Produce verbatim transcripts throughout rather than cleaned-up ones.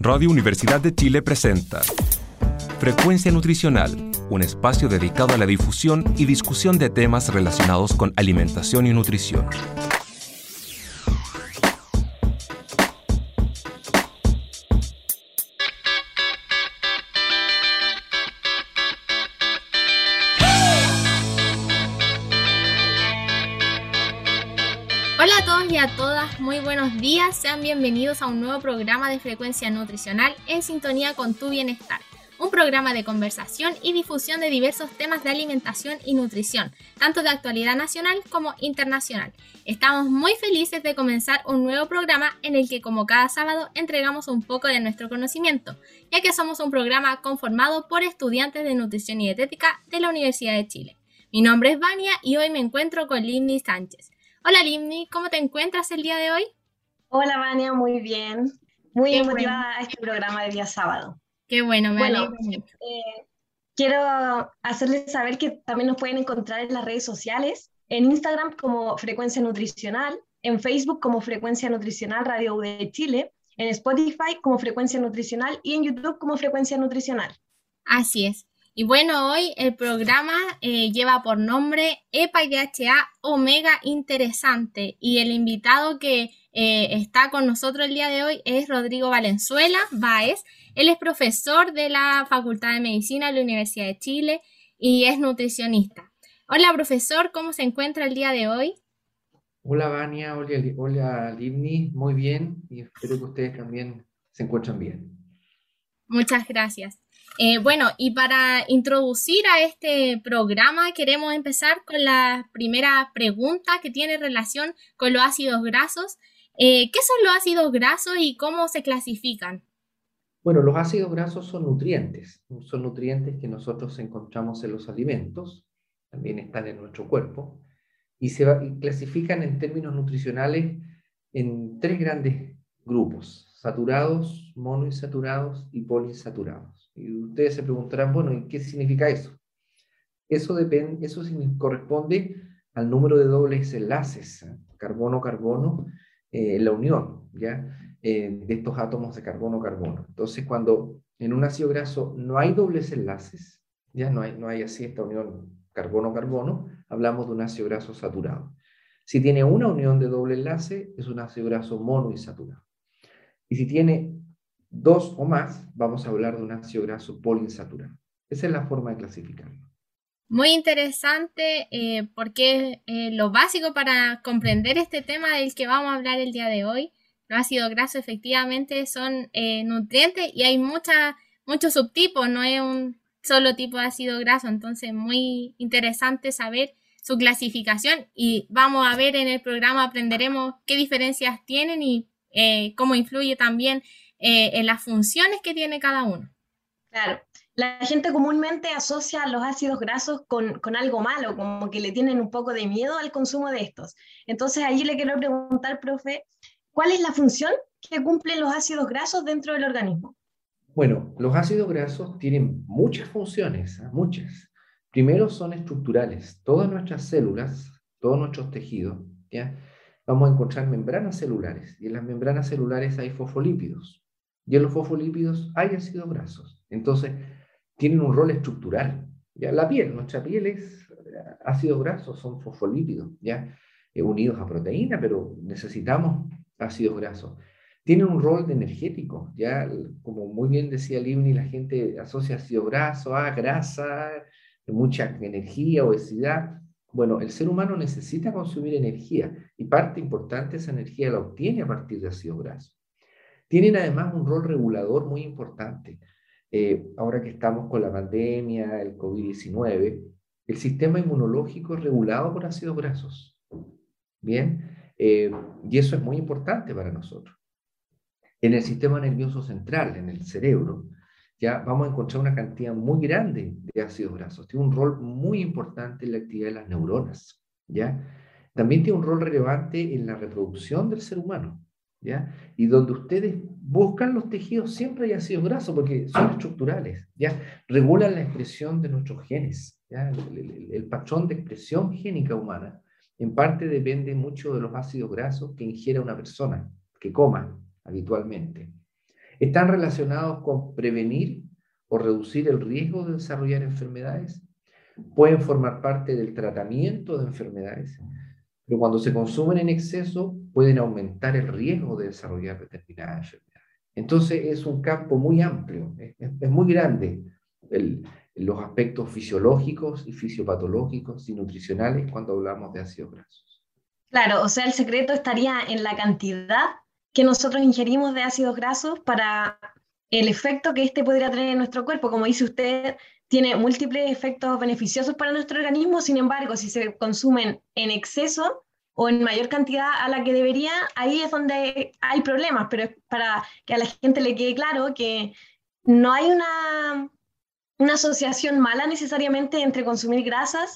Radio Universidad de Chile presenta Frecuencia Nutricional, un espacio dedicado a la difusión y discusión de temas relacionados con alimentación y nutrición. Hola a todos y a todas, muy buenos días, sean bienvenidos a un nuevo programa de Frecuencia Nutricional en sintonía con tu bienestar, un programa de conversación y difusión de diversos temas de alimentación y nutrición, tanto de actualidad nacional como internacional. Estamos muy felices de comenzar un nuevo programa en el que, como cada sábado, entregamos un poco de nuestro conocimiento, ya que somos un programa conformado por estudiantes de nutrición y dietética de la Universidad de Chile. Mi nombre es Vania y hoy me encuentro con Limni Sánchez. Hola Limni, ¿cómo te encuentras el día de hoy? Hola Vania, muy bien. Muy Qué motivada bueno, a este programa de día sábado. qué bueno, me Bueno, alegro mucho. eh, quiero hacerles saber que también nos pueden encontrar en las redes sociales, en Instagram como Frecuencia Nutricional, en Facebook como Frecuencia Nutricional Radio U de Chile, en Spotify como Frecuencia Nutricional y en YouTube como Frecuencia Nutricional. Así es. Y bueno, hoy el programa eh, lleva por nombre EPA y D H A Omega Interesante y el invitado que eh, está con nosotros el día de hoy es Rodrigo Valenzuela Báez. Él es profesor de la Facultad de Medicina de la Universidad de Chile y es nutricionista. Hola profesor, ¿cómo se encuentra el día de hoy? Hola Vania, hola, hola Livni, muy bien y espero que ustedes también se encuentren bien. Muchas gracias. Eh, bueno, y para introducir a este programa queremos empezar con la primera pregunta que tiene relación con los ácidos grasos. Eh, ¿qué son los ácidos grasos y cómo se clasifican? Bueno, los ácidos grasos son nutrientes, son nutrientes que nosotros encontramos en los alimentos, también están en nuestro cuerpo, y se va- y clasifican en términos nutricionales en tres grandes grupos: saturados, monoinsaturados y poliinsaturados. Y ustedes se preguntarán, bueno, ¿y qué significa eso? Eso, depende, eso signi- corresponde al número de dobles enlaces, ¿eh? Carbono-carbono, eh, en la unión, ¿ya? Eh, de estos átomos de carbono-carbono. Entonces, cuando en un ácido graso no hay dobles enlaces, ya no hay, no hay así esta unión carbono-carbono, hablamos de un ácido graso saturado. Si tiene una unión de doble enlace, es un ácido graso monoinsaturado. Y si tiene dos o más, vamos a hablar de un ácido graso poliinsaturado. Esa es la forma de clasificarlo. Muy interesante eh, porque eh, lo básico para comprender este tema del que vamos a hablar el día de hoy. Los ácidos grasos efectivamente son eh, nutrientes y hay mucha, muchos subtipos, no es un solo tipo de ácido graso, entonces muy interesante saber su clasificación y vamos a ver en el programa, aprenderemos qué diferencias tienen y eh, cómo influye también eh, en las funciones que tiene cada uno. Claro, la gente comúnmente asocia los ácidos grasos con, con algo malo, como que le tienen un poco de miedo al consumo de estos. Entonces, allí le quiero preguntar, profe, ¿cuál es la función que cumplen los ácidos grasos dentro del organismo? Bueno, los ácidos grasos tienen muchas funciones, ¿eh? Muchas. Primero son estructurales. Todas nuestras células, todos nuestros tejidos, ¿ya? Vamos a encontrar membranas celulares y en las membranas celulares hay fosfolípidos y en los fosfolípidos hay ácidos grasos. Entonces, tienen un rol estructural. ¿Ya? La piel, nuestra piel es eh, ácidos grasos, son fosfolípidos, ¿ya? Eh, unidos a proteína, pero necesitamos ácidos grasos. Tienen un rol de energético, ya como muy bien decía Livni, la gente asocia ácido graso a grasa, mucha energía, obesidad. Bueno, el ser humano necesita consumir energía y parte importante de esa energía la obtiene a partir de ácido graso. Tienen además un rol regulador muy importante. Eh, ahora que estamos con la pandemia, el COVID diecinueve, el sistema inmunológico es regulado por ácidos grasos. Bien, eh, y eso es muy importante para nosotros. En el sistema nervioso central, en el cerebro, ya vamos a encontrar una cantidad muy grande de ácidos grasos. Tiene un rol muy importante en la actividad de las neuronas, ¿ya? También tiene un rol relevante en la reproducción del ser humano, ¿ya? Y donde ustedes buscan los tejidos siempre hay ácidos grasos porque son estructurales, ¿ya? Regulan la expresión de nuestros genes, ¿ya? El, el, el patrón de expresión génica humana en parte depende mucho de los ácidos grasos que ingiere una persona, que coma habitualmente. ¿Están relacionados con prevenir o reducir el riesgo de desarrollar enfermedades? Pueden formar parte del tratamiento de enfermedades, pero cuando se consumen en exceso pueden aumentar el riesgo de desarrollar determinadas enfermedades. Entonces es un campo muy amplio, es, es muy grande el, los aspectos fisiológicos y fisiopatológicos y nutricionales cuando hablamos de ácidos grasos. Claro, o sea, el secreto estaría en la cantidad que nosotros ingerimos de ácidos grasos para el efecto que este podría tener en nuestro cuerpo. Como dice usted, tiene múltiples efectos beneficiosos para nuestro organismo, sin embargo, si se consumen en exceso o en mayor cantidad a la que debería, ahí es donde hay problemas, pero es para que a la gente le quede claro que no hay una, una asociación mala necesariamente entre consumir grasas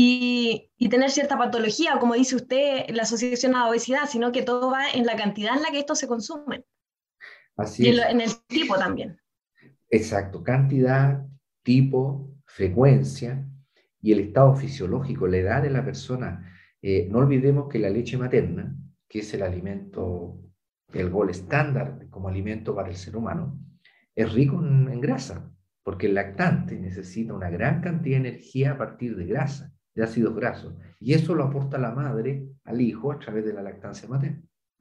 y, y tener cierta patología, o como dice usted, la asociación a la obesidad, sino que todo va en la cantidad en la que estos se consumen. Así Y en, es. lo, en el tipo también. Exacto, cantidad, tipo, frecuencia y el estado fisiológico, la edad de la persona. Eh, no olvidemos que la leche materna, que es el alimento, el gold estándar como alimento para el ser humano, es rico en, en grasa, porque el lactante necesita una gran cantidad de energía a partir de grasa, de ácidos grasos, y eso lo aporta la madre al hijo a través de la lactancia materna.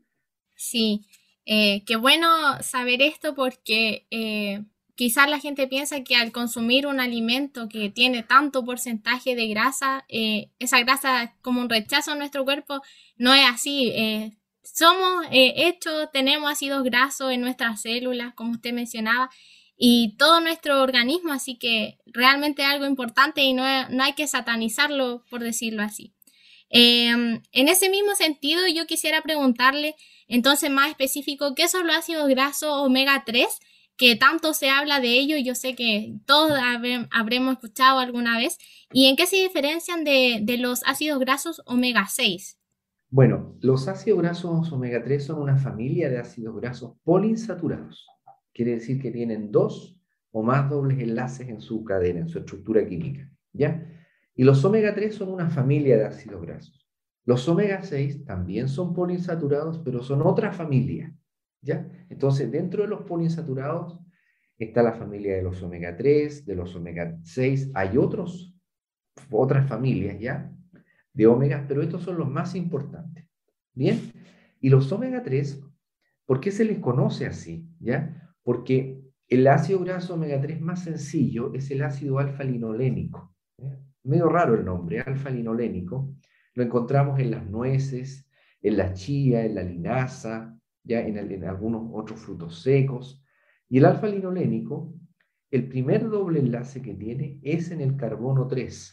Sí, eh, qué bueno saber esto porque eh, quizás la gente piensa que al consumir un alimento que tiene tanto porcentaje de grasa, eh, esa grasa es como un rechazo a nuestro cuerpo. No es así. Eh, somos eh, hechos, tenemos ácidos grasos en nuestras células, como usted mencionaba, y todo nuestro organismo, así que realmente es algo importante y no, no hay que satanizarlo, por decirlo así. Eh, en ese mismo sentido, yo quisiera preguntarle, entonces más específico, ¿qué son los ácidos grasos omega tres? Que tanto se habla de ello, yo sé que todos habré, habremos escuchado alguna vez. ¿Y en qué se diferencian de, de los ácidos grasos omega seis? Bueno, los ácidos grasos omega tres son una familia de ácidos grasos poliinsaturados. Quiere decir que tienen dos o más dobles enlaces en su cadena, en su estructura química, ¿ya? Y los omega tres son una familia de ácidos grasos. Los omega seis también son poliinsaturados, pero son otra familia, ¿ya? Entonces, dentro de los poliinsaturados está la familia de los omega tres, de los omega seis. Hay otros, otras familias, ¿ya?, de omegas, pero estos son los más importantes. ¿Bien? Y los omega tres, ¿por qué se les conoce así? ¿Ya? Porque el ácido graso omega tres más sencillo es el ácido alfa-linolénico. ¿Ya? Medio raro el nombre, alfa-linolénico. Lo encontramos en las nueces, en la chía, en la linaza, ya en, el, en algunos otros frutos secos. Y el alfa-linolénico, el primer doble enlace que tiene es en el carbono tres.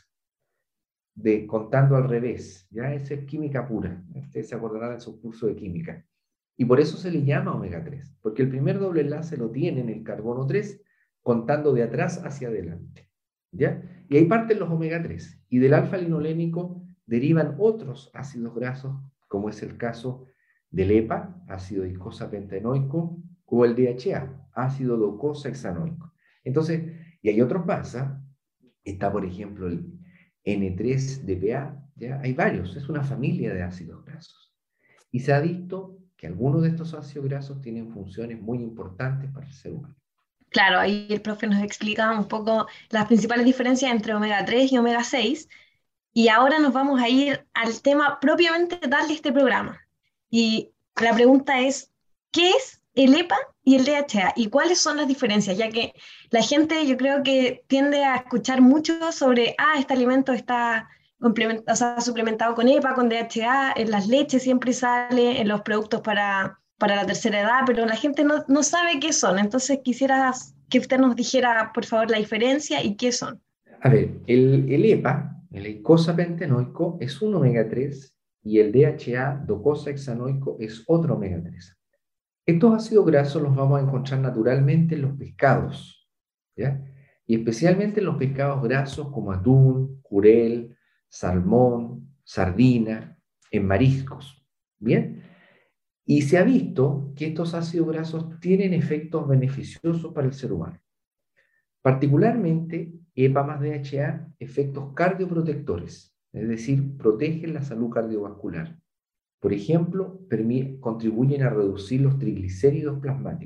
De contando al revés, ya esa es química pura, ustedes se acordarán de su curso de química, y por eso se le llama omega tres, porque el primer doble enlace lo tiene en el carbono tres, contando de atrás hacia adelante, ¿ya? Y ahí parten los omega tres, y del alfa-linolénico derivan otros ácidos grasos, como es el caso del E P A, ácido discosa-pentanoico, o el D H A, ácido docosahexanoico. Entonces, y hay otros más, ¿eh? Está, por ejemplo, el N tres D P A, ¿ya? Hay varios, es una familia de ácidos grasos. Y se ha visto que algunos de estos ácidos grasos tienen funciones muy importantes para el ser humano. Claro, ahí el profe nos explicaba un poco las principales diferencias entre omega tres y omega seis, y ahora nos vamos a ir al tema propiamente tal de este programa. Y la pregunta es, ¿qué es el E P A y el D H A? ¿Y cuáles son las diferencias? Ya que la gente, yo creo que tiende a escuchar mucho sobre, ah, este alimento está o sea, suplementado con E P A, con D H A, en las leches siempre sale, en los productos para, para la tercera edad, pero la gente no, no sabe qué son. Entonces quisiera que usted nos dijera, por favor, la diferencia y qué son. A ver, el, el E P A, el eicosapentanoico, es un omega tres y el D H A, docosahexanoico, es otro omega tres. Estos ácidos grasos los vamos a encontrar naturalmente en los pescados, ¿ya? Y especialmente en los pescados grasos como atún, jurel, salmón, sardina, en mariscos, ¿bien? Y se ha visto que estos ácidos grasos tienen efectos beneficiosos para el ser humano. Particularmente, E P A más D H A, efectos cardioprotectores, es decir, protegen la salud cardiovascular. Por ejemplo, contribuyen a reducir los triglicéridos plasmáticos.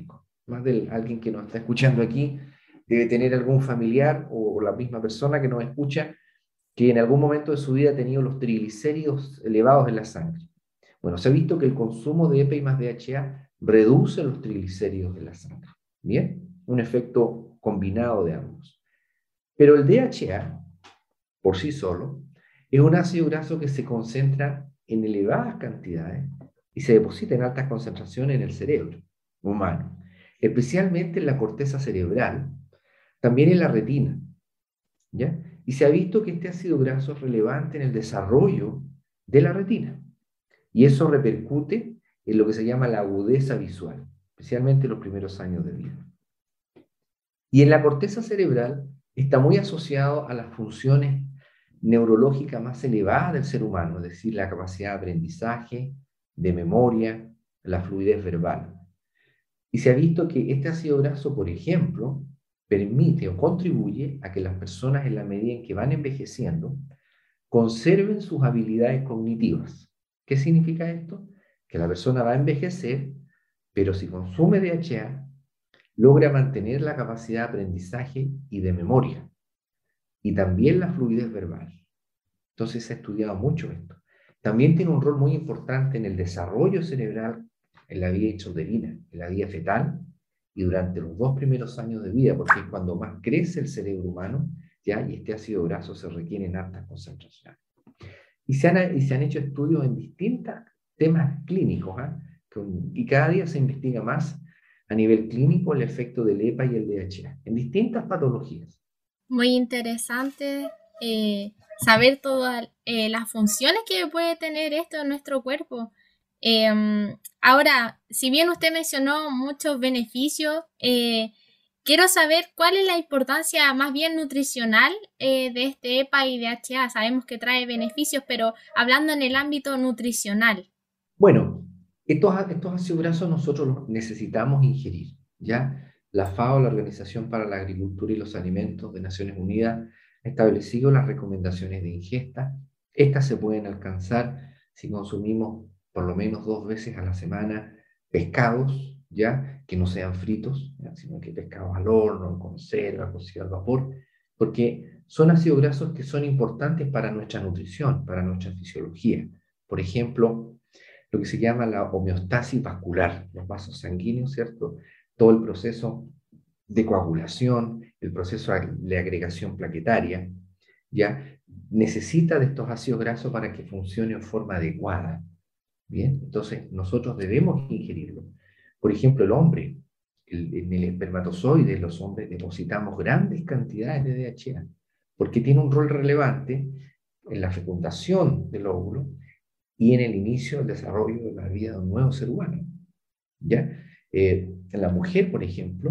más de alguien que nos está escuchando aquí debe tener algún familiar o, o la misma persona que nos escucha que en algún momento de su vida ha tenido los triglicéridos elevados en la sangre. Bueno, se ha visto que el consumo de E P A y más D H A reduce los triglicéridos de la sangre. Bien, un efecto combinado de ambos. Pero el D H A, por sí solo, es un ácido graso que se concentra en elevadas cantidades y se deposita en altas concentraciones en el cerebro humano, especialmente en la corteza cerebral, también en la retina, ¿ya? Y se ha visto que este ácido graso es relevante en el desarrollo de la retina, y eso repercute en lo que se llama la agudeza visual, especialmente en los primeros años de vida. Y en la corteza cerebral está muy asociado a las funciones neurológicas más elevadas del ser humano, es decir, la capacidad de aprendizaje, de memoria, la fluidez verbal. Y se ha visto que este ácido graso, por ejemplo, permite o contribuye a que las personas, en la medida en que van envejeciendo, conserven sus habilidades cognitivas. ¿Qué significa esto? Que la persona va a envejecer, pero si consume D H A, logra mantener la capacidad de aprendizaje y de memoria, y también la fluidez verbal. Entonces se ha estudiado mucho esto. También tiene un rol muy importante en el desarrollo cerebral en la vía intrauterina, en la vía fetal, y durante los dos primeros años de vida, porque es cuando más crece el cerebro humano, ¿ya? Y este ácido graso se requiere en altas concentraciones. Y se han, y se han hecho estudios en distintos temas clínicos, ¿eh? Con, y cada día se investiga más a nivel clínico el efecto del E P A y el D H A, en distintas patologías. Muy interesante eh, saber todas eh, las funciones que puede tener esto en nuestro cuerpo. Eh, ahora, si bien usted mencionó muchos beneficios, eh, quiero saber cuál es la importancia más bien nutricional eh, de este E P A y D H A. Sabemos que trae beneficios, pero hablando en el ámbito nutricional. Bueno, estos, estos ácidos grasos nosotros los necesitamos ingerir, ¿ya? La FAO, la Organización para la Agricultura y los Alimentos de Naciones Unidas, ha establecido las recomendaciones de ingesta. Estas se pueden alcanzar si consumimos por lo menos dos veces a la semana pescados, ¿ya? Que no sean fritos, ¿ya? Sino que pescados al horno, en conserva, cocido al vapor, porque son ácidos grasos que son importantes para nuestra nutrición, para nuestra fisiología. Por ejemplo, lo que se llama la homeostasis vascular, los vasos sanguíneos, ¿cierto? Todo el proceso de coagulación, el proceso de agregación plaquetaria, ¿ya? Necesita de estos ácidos grasos para que funcione en forma adecuada. Bien, entonces nosotros debemos ingerirlo. Por ejemplo, el hombre, el, en el espermatozoide, los hombres depositamos grandes cantidades de D H A, porque tiene un rol relevante en la fecundación del óvulo y en el inicio del desarrollo de la vida de un nuevo ser humano. ¿Ya? Eh, en la mujer, por ejemplo,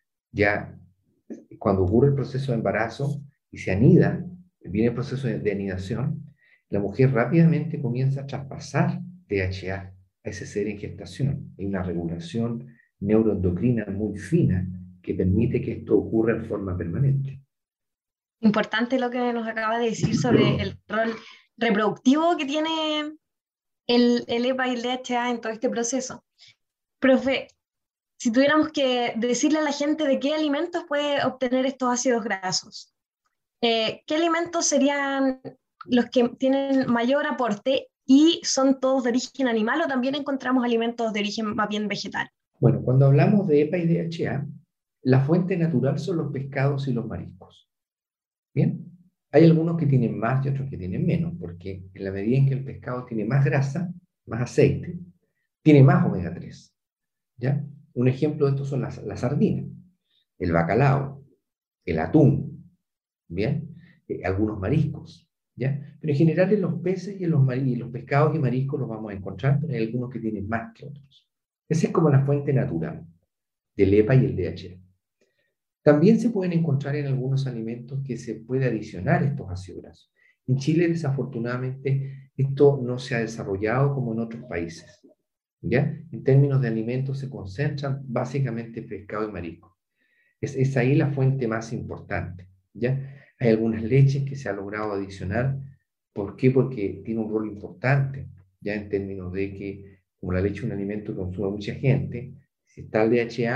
ya cuando ocurre el proceso de embarazo y se anida, viene el proceso de, de anidación, la mujer rápidamente comienza a traspasar D H A a ese ser en gestación. Hay una regulación neuroendocrina muy fina que permite que esto ocurra en forma permanente. Importante lo que nos acaba de decir sobre el rol reproductivo que tiene el, el E P A y el D H A en todo este proceso. Profe, si tuviéramos que decirle a la gente de qué alimentos puede obtener estos ácidos grasos, eh, ¿qué alimentos serían los que tienen mayor aporte y son todos de origen animal o también encontramos alimentos de origen más bien vegetal? Bueno, cuando hablamos de E P A y D H A, la fuente natural son los pescados y los mariscos. ¿Bien? Hay algunos que tienen más y otros que tienen menos, porque en la medida en que el pescado tiene más grasa, más aceite, tiene más omega tres. ¿Ya? Un ejemplo de esto son las, las sardinas, el bacalao, el atún, ¿bien? Eh, algunos mariscos, ¿ya? Pero en general en los peces y en los, y los pescados y mariscos los vamos a encontrar, pero hay algunos que tienen más que otros. Esa es como la fuente natural del E P A y el D H A. También se pueden encontrar en algunos alimentos que se puede adicionar estos ácidos grasos. En Chile, desafortunadamente, esto no se ha desarrollado como en otros países. ¿Ya? En términos de alimentos se concentran básicamente pescado y marisco. Es, es ahí la fuente más importante. ¿Ya? Hay algunas leches que se ha logrado adicionar. ¿Por qué? Porque tiene un rol importante, ya en términos de que, como la leche es un alimento que consume mucha gente, si está el D H A,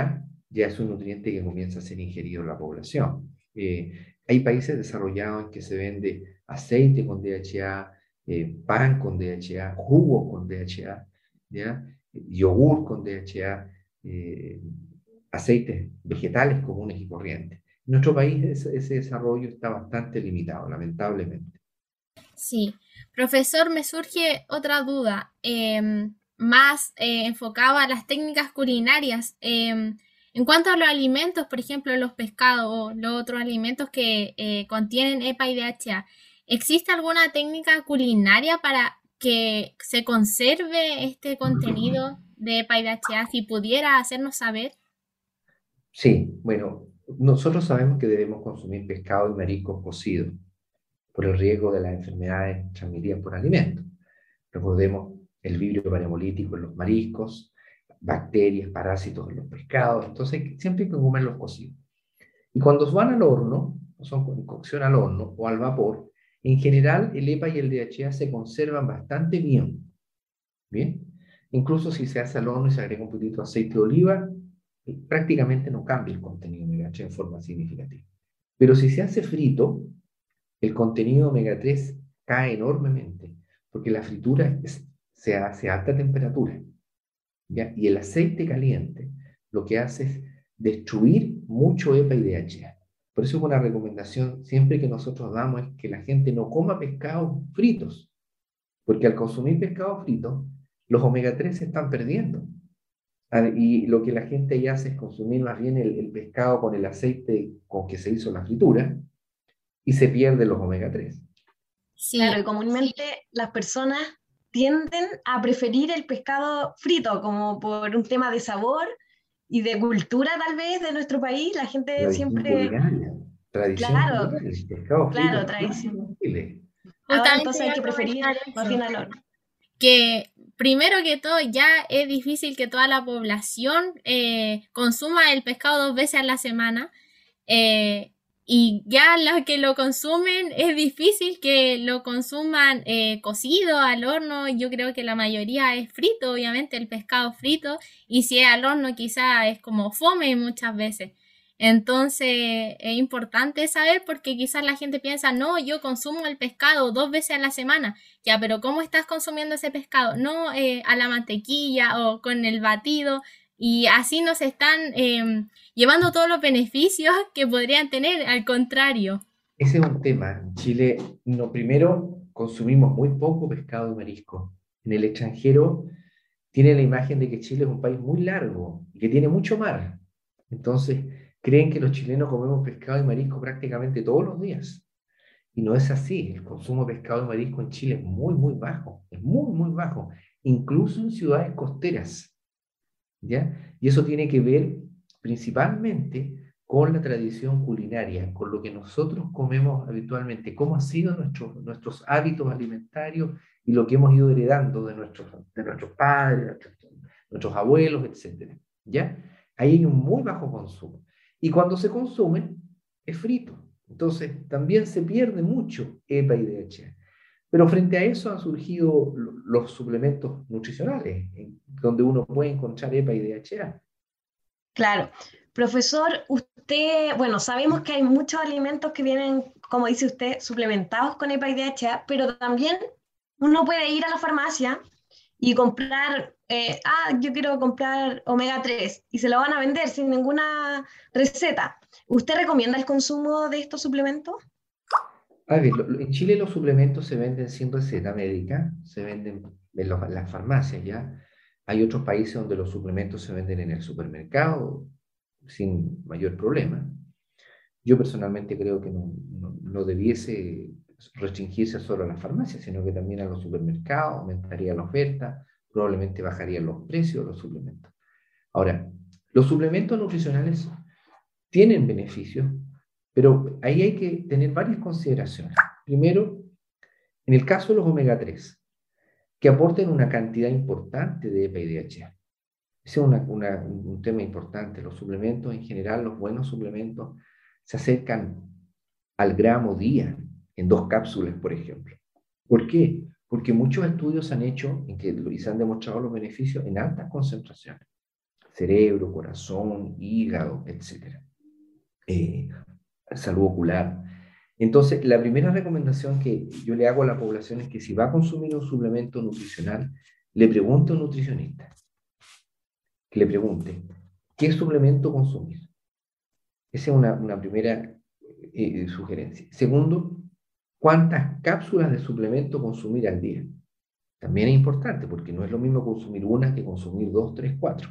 ya es un nutriente que comienza a ser ingerido en la población. Eh, hay países desarrollados en que se vende aceite con D H A, eh, pan con D H A, jugo con D H A, ¿ya? Yogur con D H A, eh, aceites vegetales comunes y corrientes. En nuestro país ese, ese desarrollo está bastante limitado, lamentablemente. Sí. Profesor, me surge otra duda, eh, más eh, enfocada a las técnicas culinarias. Eh, en cuanto a los alimentos, por ejemplo, los pescados o los otros alimentos que eh, contienen E P A y D H A, ¿existe alguna técnica culinaria para que se conserve este contenido de E P A y D H A? Si pudiera hacernos saber. Sí, bueno, nosotros sabemos que debemos consumir pescado y mariscos cocidos por el riesgo de las enfermedades transmitidas por alimentos. Recordemos el vidrio parahemolítico en los mariscos, bacterias, parásitos en los pescados, entonces siempre hay que comerlos cocidos. Y cuando van al horno, o son con cocción al horno o al vapor, en general el E P A y el D H A se conservan bastante bien. ¿Bien? Incluso si se hace al horno y se agrega un poquito de aceite de oliva, prácticamente no cambia el contenido de omega tres en forma significativa. Pero si se hace frito, el contenido de omega tres cae enormemente, porque la fritura es, se hace a alta temperatura, ¿ya? Y el aceite caliente lo que hace es destruir mucho E P A y D H A. Por eso una recomendación siempre que nosotros damos es que la gente no coma pescados fritos, porque al consumir pescado frito, los omega tres se están perdiendo. Y lo que la gente ahí hace es consumir más bien el, el pescado con el aceite con que se hizo la fritura, y se pierden los omega tres. Sí. Claro, y comúnmente las personas tienden a preferir el pescado frito, como por un tema de sabor y de cultura tal vez de nuestro país. La gente tradición siempre... Culinaria. Tradición claro, culinaria, el pescado frito. Claro, tradición. Ahora, entonces hay que preferir más bien al horno. Que primero que todo ya es difícil que toda la población eh, consuma el pescado dos veces a la semana. Eh, Y ya los que lo consumen, es difícil que lo consuman eh, cocido al horno. Yo creo que la mayoría es frito, obviamente, el pescado frito. Y si es al horno, quizá es como fome muchas veces. Entonces, es importante saber porque quizás la gente piensa, no, yo consumo el pescado dos veces a la semana. Ya, pero ¿cómo estás consumiendo ese pescado? No, eh, a la mantequilla o con el batido. Y así nos están eh, llevando todos los beneficios que podrían tener, al contrario. Ese es un tema. En Chile, no, primero, consumimos muy poco pescado y marisco. En el extranjero tiene la imagen de que Chile es un país muy largo y que tiene mucho mar. Entonces, creen que los chilenos comemos pescado y marisco prácticamente todos los días. Y no es así. El consumo de pescado y marisco en Chile es muy, muy bajo. Es muy, muy bajo. Incluso en ciudades costeras. ¿Ya? Y eso tiene que ver principalmente con la tradición culinaria, con lo que nosotros comemos habitualmente, cómo han sido nuestros, nuestros hábitos alimentarios y lo que hemos ido heredando de nuestros, de nuestros padres, nuestros, nuestros abuelos, etcétera. ¿Ya? Ahí hay un muy bajo consumo. Y cuando se consume, es frito. Entonces, también se pierde mucho E P A y D H A. Pero frente a eso han surgido los suplementos nutricionales, donde uno puede encontrar E P A y D H A. Claro. Profesor, usted, bueno, sabemos que hay muchos alimentos que vienen, como dice usted, suplementados con E P A y D H A, pero también uno puede ir a la farmacia y comprar, eh, ah, yo quiero comprar omega tres, y se lo van a vender sin ninguna receta. ¿Usted recomienda el consumo de estos suplementos? A ver, en Chile los suplementos se venden sin receta médica, se venden en, los, en las farmacias, ¿ya? Hay otros países donde los suplementos se venden en el supermercado sin mayor problema. Yo personalmente creo que no, no, no debiese restringirse solo a las farmacias, sino que también a los supermercados, aumentaría la oferta, probablemente bajarían los precios de los suplementos. Ahora, los suplementos nutricionales tienen beneficios, pero ahí hay que tener varias consideraciones. Primero, en el caso de los omega tres, que aporten una cantidad importante de E P A y D H A. Ese es una, una, un tema importante. Los suplementos, en general, los buenos suplementos, se acercan al gramo día, en dos cápsulas, por ejemplo. ¿Por qué? Porque muchos estudios se han hecho en que, y se han demostrado los beneficios en altas concentraciones. cerebro, corazón, hígado, etcétera. Eh, salud ocular. Entonces, la primera recomendación que yo le hago a la población es que si va a consumir un suplemento nutricional, le pregunte a un nutricionista, que le pregunte, ¿qué suplemento consumir? Esa es una, una primera eh, sugerencia. Segundo, ¿cuántas cápsulas de suplemento consumir al día? También es importante, porque no es lo mismo consumir una que consumir dos, tres, cuatro.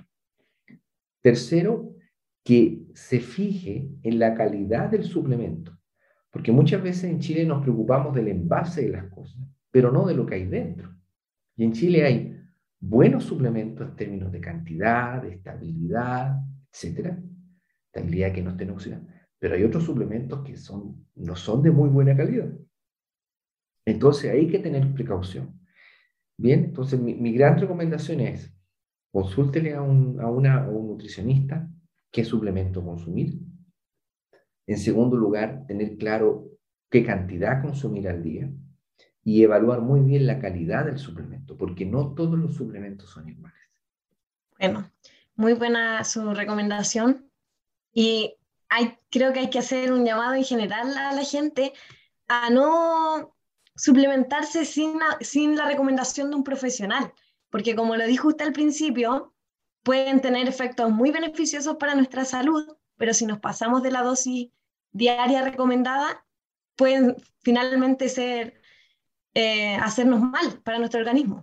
Tercero, que se fije en la calidad del suplemento, porque muchas veces en Chile nos preocupamos del envase de las cosas, pero no de lo que hay dentro. Y en Chile hay buenos suplementos en términos de cantidad, de estabilidad, etcétera. Estabilidad que no estén oxidados. Pero hay otros suplementos que son, no son de muy buena calidad. Entonces hay que tener precaución. Bien, entonces mi, mi gran recomendación es consúltele a un, a una, a un nutricionista qué suplemento consumir. En segundo lugar, tener claro qué cantidad consumir al día y evaluar muy bien la calidad del suplemento, porque no todos los suplementos son iguales. Bueno, muy buena su recomendación. Y hay, creo que hay que hacer un llamado en general a la gente a no suplementarse sin la, sin la recomendación de un profesional, porque como lo dijo usted al principio, pueden tener efectos muy beneficiosos para nuestra salud, pero si nos pasamos de la dosis diaria recomendada, pueden finalmente ser, eh, hacernos mal para nuestro organismo.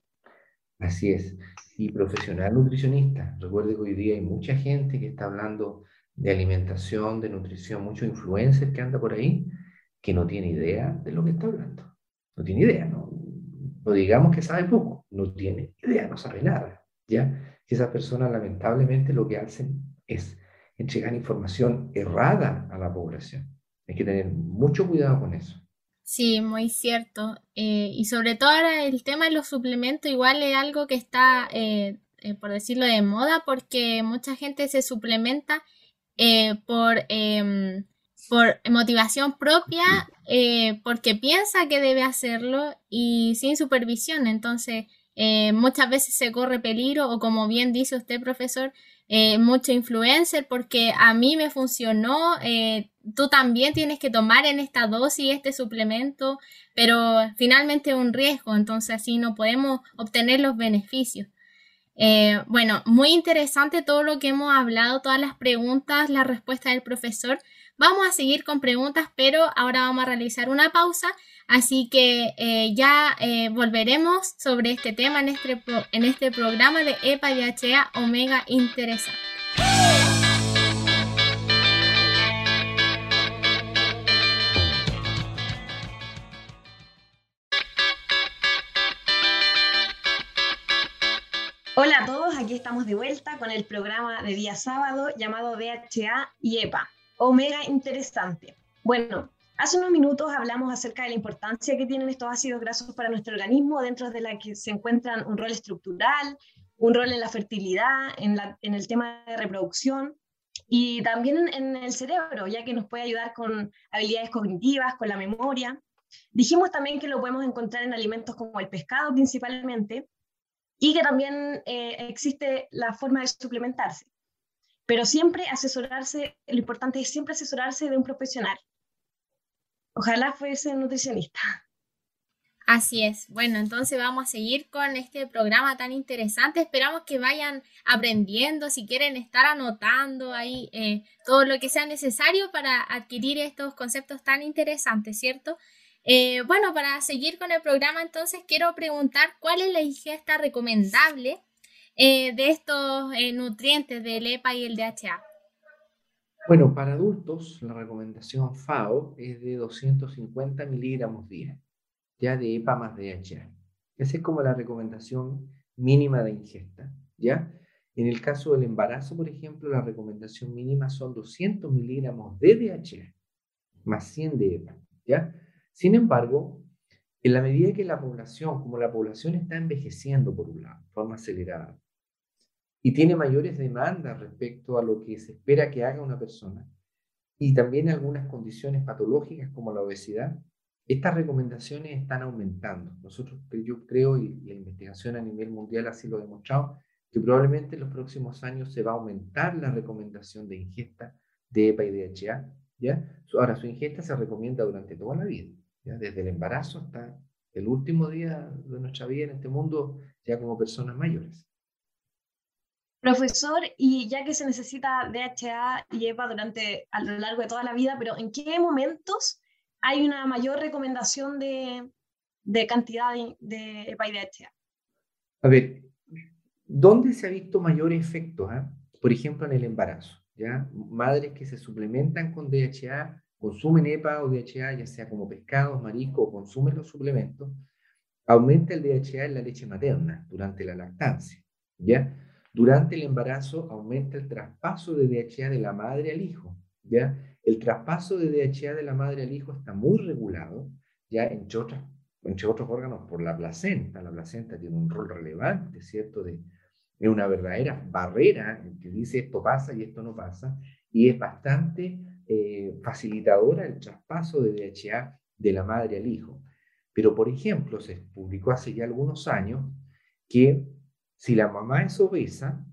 Así es. Y profesional nutricionista. Recuerde que hoy día hay mucha gente que está hablando de alimentación, de nutrición, muchos influencers que anda por ahí, que no tiene idea de lo que está hablando. No tiene idea, no, no digamos que sabe poco, no tiene idea, no sabe nada, ¿ya? Y esas personas lamentablemente lo que hacen es entregar información errada a la población. Hay que tener mucho cuidado con eso. Sí, muy cierto. Eh, y sobre todo ahora el tema de los suplementos igual es algo que está, eh, eh, por decirlo, de moda, porque mucha gente se suplementa eh, por, eh, por motivación propia, eh, porque piensa que debe hacerlo y sin supervisión. Entonces, eh, muchas veces se corre peligro, o como bien dice usted, profesor, eh, mucho influencer, porque a mí me funcionó, eh, tú también tienes que tomar en esta dosis este suplemento, pero finalmente es un riesgo, entonces así no podemos obtener los beneficios. Eh, bueno, muy interesante todo lo que hemos hablado, todas las preguntas, la respuesta del profesor. Vamos a seguir con preguntas, pero ahora vamos a realizar una pausa, así que eh, ya eh, volveremos sobre este tema en este, pro- en este programa de EPA y D H A Omega Interesante. Hola a todos, aquí estamos de vuelta con el programa de día sábado llamado D H A y EPA, Omega Interesante. Bueno, hace unos minutos hablamos acerca de la importancia que tienen estos ácidos grasos para nuestro organismo, dentro de la que se encuentran un rol estructural, un rol en la fertilidad, en, la, en el tema de reproducción y también en, en el cerebro, ya que nos puede ayudar con habilidades cognitivas, con la memoria. Dijimos también que lo podemos encontrar en alimentos como el pescado principalmente, y que también eh, existe la forma de suplementarse. Pero siempre asesorarse, lo importante es siempre asesorarse de un profesional. Ojalá fuese nutricionista. Así es. Bueno, entonces vamos a seguir con este programa tan interesante. Esperamos que vayan aprendiendo, si quieren estar anotando ahí eh, todo lo que sea necesario para adquirir estos conceptos tan interesantes, ¿cierto? Eh, bueno, para seguir con el programa, entonces quiero preguntar cuál es la ingesta recomendable eh, de estos eh, nutrientes del EPA y el D H A. Bueno, para adultos la recomendación FAO es de doscientos cincuenta miligramos día, ya de EPA más D H A. Esa es como la recomendación mínima de ingesta, ¿ya? En el caso del embarazo, por ejemplo, la recomendación mínima son doscientos miligramos de D H A más cien de EPA, ¿ya? Sin embargo, en la medida que la población, como la población está envejeciendo por un lado, de forma acelerada, y tiene mayores demandas respecto a lo que se espera que haga una persona, y también algunas condiciones patológicas como la obesidad, estas recomendaciones están aumentando. Nosotros, yo creo, y la investigación a nivel mundial así lo ha demostrado, que probablemente en los próximos años se va a aumentar la recomendación de ingesta de E P A y D H A, ¿ya? Ahora, su ingesta se recomienda durante toda la vida, ¿ya? Desde el embarazo hasta el último día de nuestra vida en este mundo, ya como personas mayores. Profesor, y ya que se necesita D H A y E P A durante, a lo largo de toda la vida, pero ¿en qué momentos hay una mayor recomendación de, de cantidad de, de E P A y D H A? A ver, ¿dónde se ha visto mayor efecto? ¿eh? Por ejemplo, en el embarazo, ¿ya? Madres que se suplementan con D H A, consumen E P A o D H A, ya sea como pescados, mariscos, o consumen los suplementos, aumenta el D H A en la leche materna durante la lactancia, ¿ya? Durante el embarazo aumenta el traspaso de D H A de la madre al hijo, ¿ya? El traspaso de D H A de la madre al hijo está muy regulado, ¿ya? Entre, otras, entre otros órganos por la placenta. La placenta tiene un rol relevante, ¿cierto? De, es una verdadera barrera que dice esto pasa y esto no pasa, y es bastante eh, facilitadora el traspaso de D H A de la madre al hijo. Pero, por ejemplo, se publicó hace ya algunos años que si la mamá es obesa,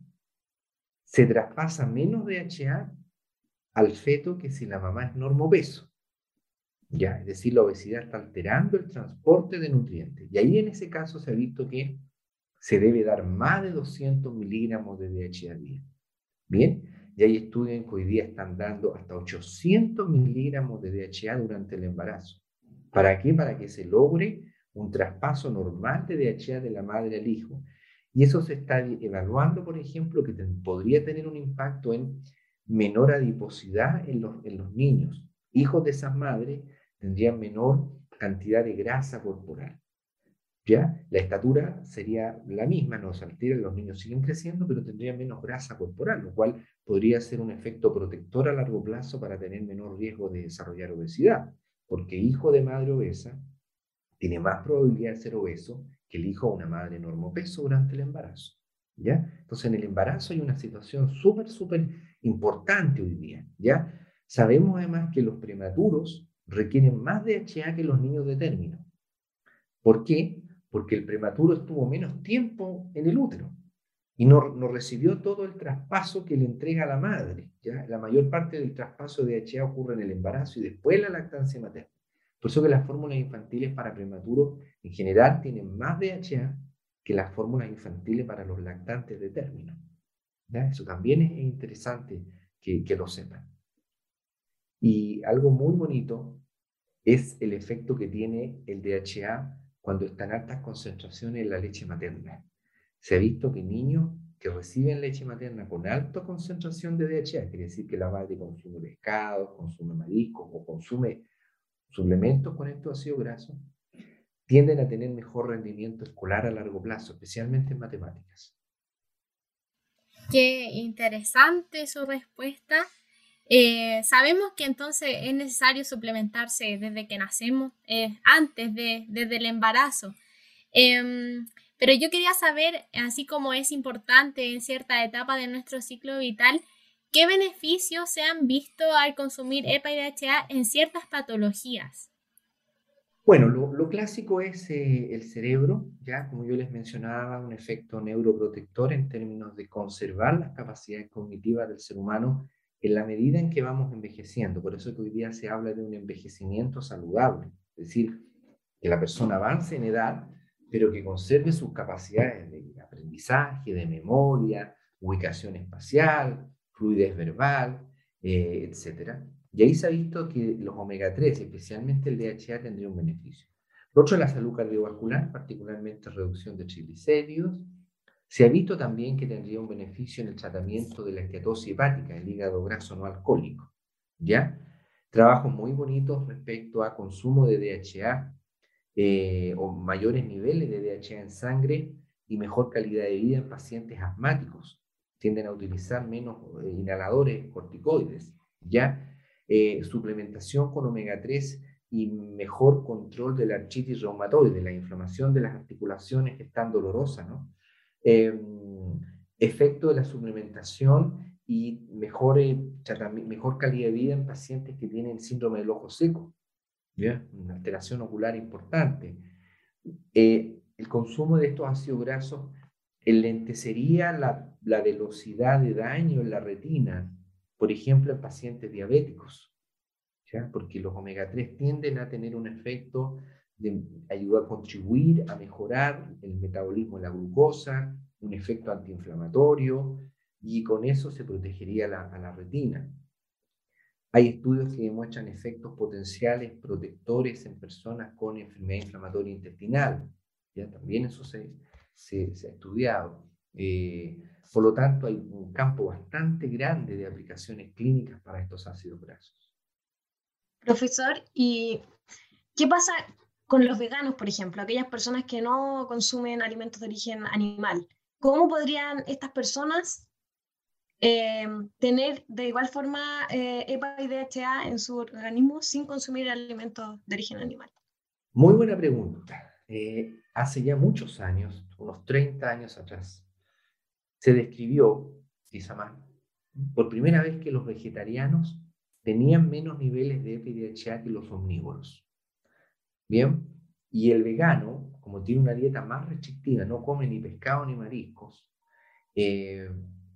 se traspasa menos D H A al feto que si la mamá es normopeso. Ya, es decir, la obesidad está alterando el transporte de nutrientes. Y ahí en ese caso se ha visto que se debe dar más de doscientos miligramos de D H A al día. Bien, y hay estudios que hoy día están dando hasta ochocientos miligramos de D H A durante el embarazo. ¿Para qué? Para que se logre un traspaso normal de D H A de la madre al hijo. Y eso se está evaluando, por ejemplo, que te, podría tener un impacto en menor adiposidad en los, en los niños. Hijos de esas madres tendrían menor cantidad de grasa corporal. ¿Ya? La estatura sería la misma, no se altera, los niños siguen creciendo, pero tendrían menos grasa corporal, lo cual podría ser un efecto protector a largo plazo para tener menor riesgo de desarrollar obesidad. Porque hijo de madre obesa tiene más probabilidad de ser obeso que el hijo de una madre normopeso durante el embarazo, ¿ya? Entonces, en el embarazo hay una situación súper, súper importante hoy día, ¿ya? Sabemos además que los prematuros requieren más D H A que los niños de término. ¿Por qué? Porque el prematuro estuvo menos tiempo en el útero y no, no recibió todo el traspaso que le entrega a la madre, ¿ya? La mayor parte del traspaso de D H A ocurre en el embarazo y después la lactancia materna. Por eso que las fórmulas infantiles para prematuros en general tienen más D H A que las fórmulas infantiles para los lactantes de término, ¿ya? Eso también es interesante que, que lo sepan. Y algo muy bonito es el efecto que tiene el D H A cuando está en altas concentraciones en la leche materna. Se ha visto que niños que reciben leche materna con alta concentración de D H A, quiere decir que la madre consume pescado, consume mariscos o consume suplementos con estos ácidos grasos, tienden a tener mejor rendimiento escolar a largo plazo, especialmente en matemáticas. Qué interesante su respuesta. Eh, sabemos que entonces es necesario suplementarse desde que nacemos, eh, antes de desde el embarazo. Eh, pero yo quería saber, así como es importante en cierta etapa de nuestro ciclo vital, ¿qué beneficios se han visto al consumir E P A y D H A en ciertas patologías? Bueno, lo, lo clásico es eh, el cerebro, ya como yo les mencionaba, un efecto neuroprotector en términos de conservar las capacidades cognitivas del ser humano en la medida en que vamos envejeciendo. Por eso que hoy día se habla de un envejecimiento saludable, es decir, que la persona avance en edad, pero que conserve sus capacidades de aprendizaje, de memoria, ubicación espacial, fluidez verbal, eh, etcétera. Y ahí se ha visto que los omega tres, especialmente el D H A, tendría un beneficio. Por otro, la salud cardiovascular, particularmente reducción de triglicéridos. Se ha visto también que tendría un beneficio en el tratamiento de la esteatosis hepática, el hígado graso no alcohólico, ¿ya? Trabajos muy bonitos respecto a consumo de D H A eh, o mayores niveles de D H A en sangre y mejor calidad de vida en pacientes asmáticos. Tienden a utilizar menos eh, inhaladores corticoides, ¿ya? Eh, suplementación con omega tres y mejor control de la artritis reumatoide, la inflamación de las articulaciones que están dolorosas, ¿no? Eh, efecto de la suplementación y mejor, eh, mejor calidad de vida en pacientes que tienen síndrome del ojo seco, ¿ya? Una alteración ocular importante. Eh, el consumo de estos ácidos grasos El lente sería la, la velocidad de daño en la retina, por ejemplo, en pacientes diabéticos, ¿ya? Porque los omega tres tienden a tener un efecto de ayudar a contribuir a mejorar el metabolismo de la glucosa, un efecto antiinflamatorio, y con eso se protegería la, a la retina. Hay estudios que demuestran efectos potenciales protectores en personas con enfermedad inflamatoria intestinal. ¿Ya? También eso se, se, se ha estudiado. Eh, por lo tanto, hay un campo bastante grande de aplicaciones clínicas para estos ácidos grasos. Profesor, ¿y qué pasa con los veganos, por ejemplo, aquellas personas que no consumen alimentos de origen animal? ¿Cómo podrían estas personas eh, tener de igual forma eh, EPA y D H A en su organismo sin consumir alimentos de origen animal? Muy buena pregunta. Eh, hace ya muchos años, unos treinta años atrás, se describió, quizá por primera vez que los vegetarianos tenían menos niveles de EPA y D H A que los omnívoros. Bien, y el vegano, como tiene una dieta más restrictiva, no come ni pescado ni mariscos, eh,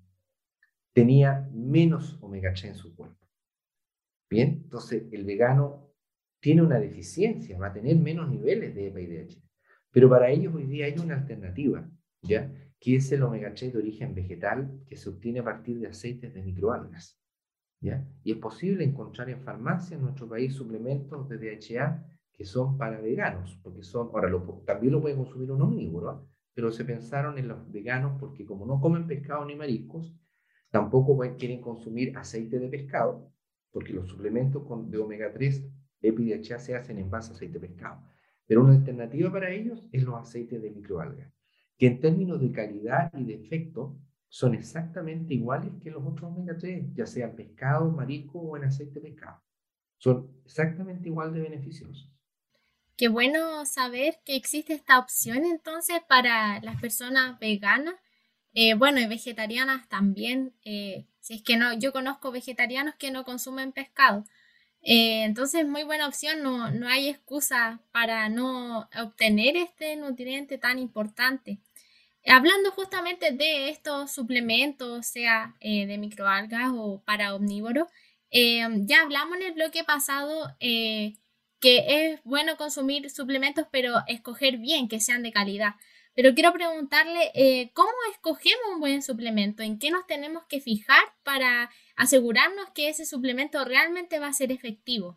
tenía menos omega tres en su cuerpo. Bien, entonces el vegano tiene una deficiencia, va a tener menos niveles de EPA y D H A. Pero para ellos hoy día hay una alternativa, ¿ya? Que es el omega tres de origen vegetal que se obtiene a partir de aceites de microalgas, ¿ya? Y es posible encontrar en farmacia en nuestro país suplementos de D H A que son para veganos, porque son, ahora lo, también lo puede consumir un omnívoro, ¿eh? Pero se pensaron en los veganos porque como no comen pescado ni mariscos, tampoco quieren consumir aceite de pescado, porque los suplementos con, de omega tres, EPA y D H A se hacen en base a aceite de pescado. Pero una alternativa para ellos es los aceites de microalgas, que en términos de calidad y de efecto son exactamente iguales que los otros omega tres, ya sean pescado, marisco o en aceite de pescado. Son exactamente igual de beneficiosos. Qué bueno saber que existe esta opción entonces para las personas veganas, eh, bueno, y vegetarianas también. Eh, si es que no, yo conozco vegetarianos que no consumen pescado. Eh, entonces, muy buena opción, no, no hay excusa para no obtener este nutriente tan importante. Hablando justamente de estos suplementos, sea eh, de microalgas o para omnívoros, eh, ya hablamos en el bloque pasado eh, que es bueno consumir suplementos, pero escoger bien, que sean de calidad. Pero quiero preguntarle, eh, ¿cómo escogemos un buen suplemento? ¿En qué nos tenemos que fijar para asegurarnos que ese suplemento realmente va a ser efectivo?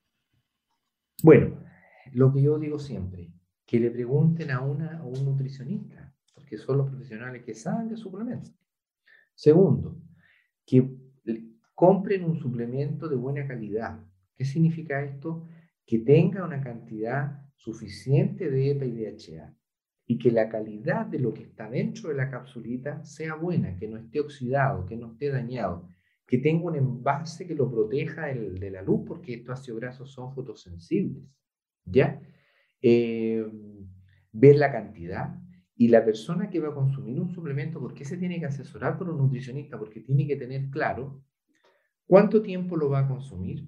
Bueno, lo que yo digo siempre, que le pregunten a, una, a un nutricionista, porque son los profesionales que saben de suplementos. Segundo, que compren un suplemento de buena calidad. ¿Qué significa esto? Que tenga una cantidad suficiente de EPA y D H A y que la calidad de lo que está dentro de la capsulita sea buena, que no esté oxidado, que no esté dañado, que tenga un envase que lo proteja el, de la luz, porque estos ácidos grasos son fotosensibles, ¿ya? Eh, ver la cantidad. Y la persona que va a consumir un suplemento, ¿por qué se tiene que asesorar por un nutricionista? Porque tiene que tener claro cuánto tiempo lo va a consumir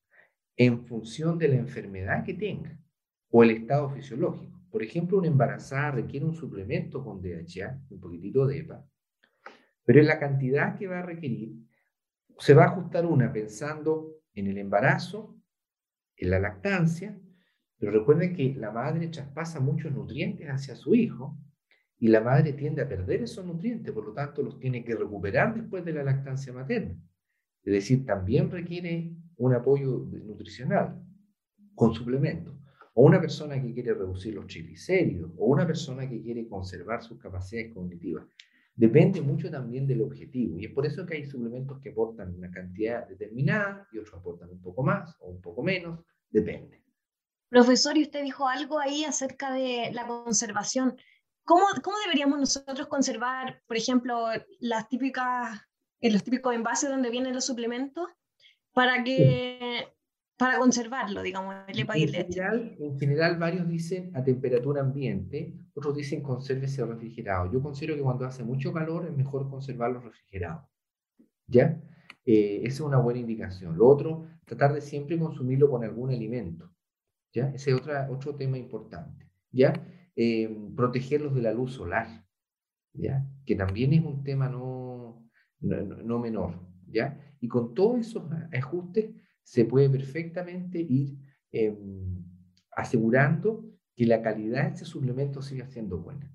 en función de la enfermedad que tenga o el estado fisiológico. Por ejemplo, una embarazada requiere un suplemento con D H A, un poquitito de EPA, pero en la cantidad que va a requerir, se va a ajustar una pensando en el embarazo, en la lactancia, pero recuerden que la madre traspasa muchos nutrientes hacia su hijo y la madre tiende a perder esos nutrientes, por lo tanto los tiene que recuperar después de la lactancia materna. Es decir, también requiere un apoyo nutricional con suplementos. O una persona que quiere reducir los triglicéridos, o una persona que quiere conservar sus capacidades cognitivas. Depende mucho también del objetivo, y es por eso que hay suplementos que aportan una cantidad determinada y otros aportan un poco más o un poco menos, depende. Profesor, y usted dijo algo ahí acerca de la conservación. ¿Cómo, cómo deberíamos nosotros conservar, por ejemplo, las típicas, en los típicos envases donde vienen los suplementos para que para conservarlo, digamos, el EPA y el D H A? En general, en general, varios dicen a temperatura ambiente, otros dicen consérvese refrigerado. Yo considero que cuando hace mucho calor es mejor conservarlo refrigerado, ¿ya? Eh, esa es una buena indicación. Lo otro, tratar de siempre consumirlo con algún alimento, ¿ya? Ese es otra, otro tema importante, ¿ya? Eh, protegerlos de la luz solar, ¿ya? Que también es un tema no, no, no menor, ¿ya? Y con todos esos ajustes se puede perfectamente ir eh, asegurando que la calidad de ese suplemento siga siendo buena.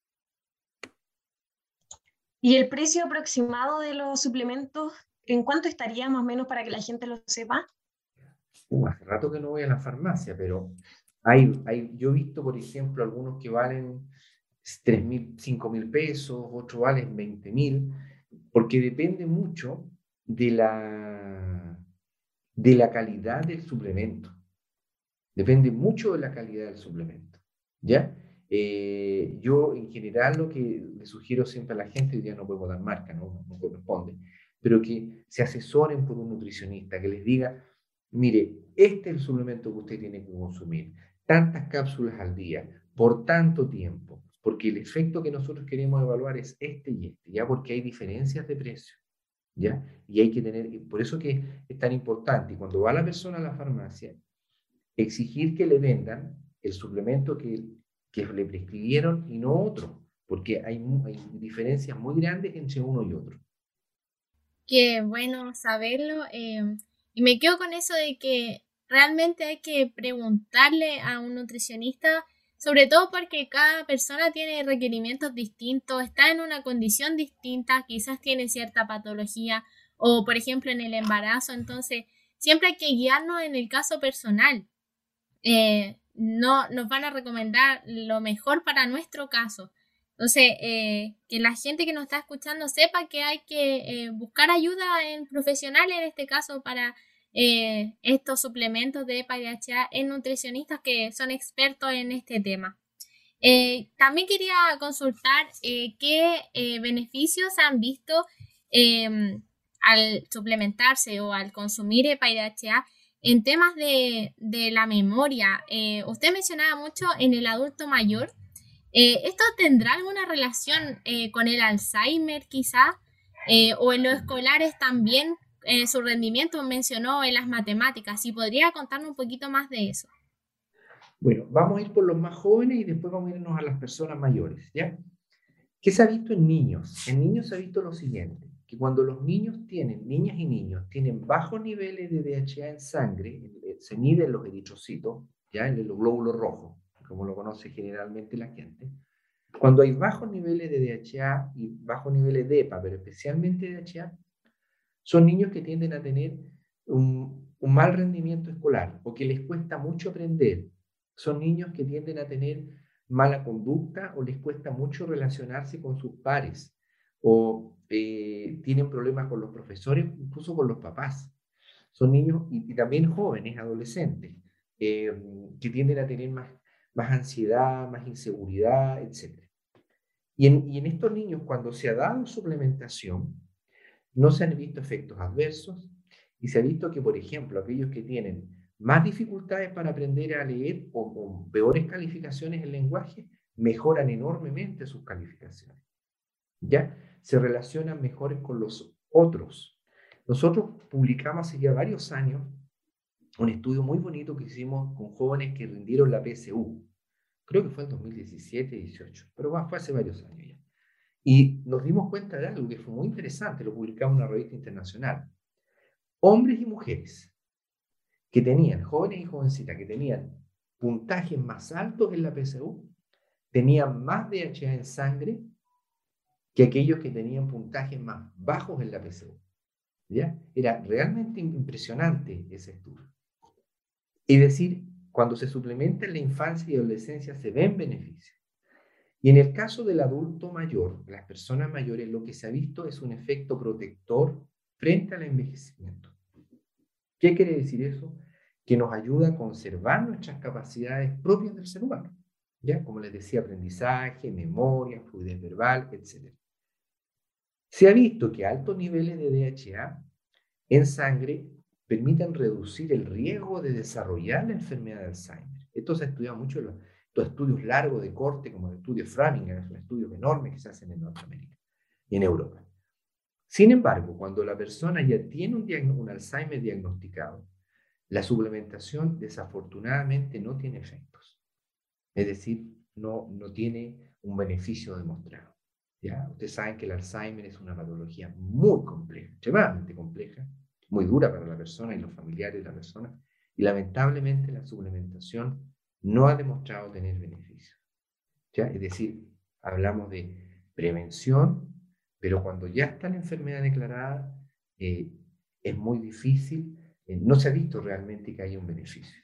¿Y el precio aproximado de los suplementos, en cuánto estaría más o menos para que la gente lo sepa? Uh, hace rato que no voy a la farmacia, pero hay, hay, yo he visto, por ejemplo, algunos que valen tres mil, cinco mil pesos, otros valen veinte mil, porque depende mucho de la, de la calidad del suplemento. Depende mucho de la calidad del suplemento, ¿ya? Eh, yo, en general, lo que le sugiero siempre a la gente, ya no podemos dar marca, no, no corresponde, pero que se asesoren por un nutricionista, que les diga, mire, este es el suplemento que usted tiene que consumir, tantas cápsulas al día, por tanto tiempo, porque el efecto que nosotros queremos evaluar es este y este, ¿ya? Porque hay diferencias de precio, ¿ya? Y hay que tener, por eso que es tan importante, y cuando va la persona a la farmacia, exigir que le vendan el suplemento que, que le prescribieron y no otro, porque hay, hay diferencias muy grandes entre uno y otro. Qué bueno saberlo. Eh, y me quedo con eso de que realmente hay que preguntarle a un nutricionista, sobre todo porque cada persona tiene requerimientos distintos, está en una condición distinta, quizás tiene cierta patología o, por ejemplo, en el embarazo. Entonces, siempre hay que guiarnos en el caso personal. Eh, no nos van a recomendar lo mejor para nuestro caso. Entonces, eh, que la gente que nos está escuchando sepa que hay que eh, buscar ayuda en profesionales, en este caso, para eh, estos suplementos de EPA y D H A en nutricionistas que son expertos en este tema. Eh, también quería consultar eh, qué eh, beneficios han visto eh, al suplementarse o al consumir EPA y D H A en temas de, de la memoria. Eh, usted mencionaba mucho en el adulto mayor. Eh, ¿Esto tendrá alguna relación eh, con el Alzheimer quizá? Eh, ¿O en los escolares también eh, su rendimiento mencionó en las matemáticas? ¿Sí podría contarnos un poquito más de eso? Bueno, vamos a ir por los más jóvenes y después vamos a irnos a las personas mayores, ¿ya? ¿Qué se ha visto en niños? En niños se ha visto lo siguiente, que cuando los niños tienen, niñas y niños, tienen bajos niveles de D H A en sangre, se miden los eritrocitos, ya en los glóbulos rojos, como lo conoce generalmente la gente. Cuando hay bajos niveles de D H A y bajos niveles de EPA, pero especialmente D H A, son niños que tienden a tener un, un mal rendimiento escolar o que les cuesta mucho aprender. Son niños que tienden a tener mala conducta o les cuesta mucho relacionarse con sus pares o eh, tienen problemas con los profesores, incluso con los papás. Son niños y, y también jóvenes, adolescentes, eh, que tienden a tener más, más ansiedad, más inseguridad, etcétera. Y en, y en estos niños, cuando se ha dado suplementación, no se han visto efectos adversos y se ha visto que, por ejemplo, aquellos que tienen más dificultades para aprender a leer o, o peores calificaciones en lenguaje, mejoran enormemente sus calificaciones. ¿Ya? Se relacionan mejor con los otros. Nosotros publicamos hace ya varios años un estudio muy bonito que hicimos con jóvenes que rindieron la P S U. Creo que fue en dos mil diecisiete, dieciocho, pero fue hace varios años ya. Y nos dimos cuenta de algo que fue muy interesante, lo publicamos en una revista internacional. Hombres y mujeres que tenían, jóvenes y jovencitas, que tenían puntajes más altos en la P S U, tenían más D H A en sangre que aquellos que tenían puntajes más bajos en la P S U. ¿Ya? Era realmente impresionante ese estudio. Es decir, cuando se suplementa en la infancia y adolescencia se ven beneficios. Y en el caso del adulto mayor, las personas mayores, lo que se ha visto es un efecto protector frente al envejecimiento. ¿Qué quiere decir eso? Que nos ayuda a conservar nuestras capacidades propias del ser humano, ¿ya? Como les decía, aprendizaje, memoria, fluidez verbal, etcétera. Se ha visto que altos niveles de D H A en sangre permiten reducir el riesgo de desarrollar la enfermedad de Alzheimer. Esto se ha estudiado mucho en los, los estudios largos de corte, como el estudio Framingham, son estudios enormes que se hacen en Norteamérica y en Europa. Sin embargo, cuando la persona ya tiene un, un Alzheimer diagnosticado, la suplementación desafortunadamente no tiene efectos. Es decir, no, no tiene un beneficio demostrado. ¿Ya? Ustedes saben que el Alzheimer es una patología muy compleja, extremadamente compleja, muy dura para la persona y los familiares de la persona, y lamentablemente la suplementación no ha demostrado tener beneficios. ¿Ya? Es decir, hablamos de prevención, pero cuando ya está la enfermedad declarada, eh, es muy difícil, eh, no se ha visto realmente que haya un beneficio.